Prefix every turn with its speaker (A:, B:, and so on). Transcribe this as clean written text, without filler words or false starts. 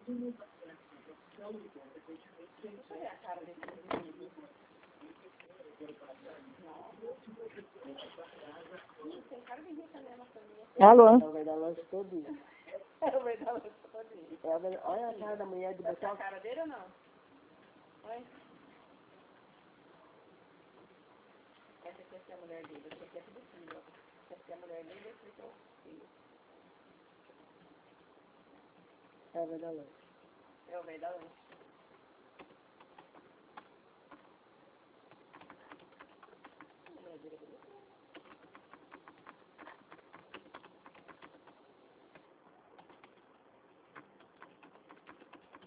A: Deixa eu ver a cara desse menino. Tem cara de rica mesmo, família.
B: Alô?
C: É o velho da lanche todinho.
A: É o verdade todinho.
C: É o velho... Olha a cara da mulher de
A: Essa é
C: botar...
A: a cara dele ou não? Oi? Essa aqui é a mulher dele, essa aqui é tudo filho. Essa aqui é a mulher dele, esse aqui é o filho.
C: É o velho da lanche.
A: É o velho da lanche.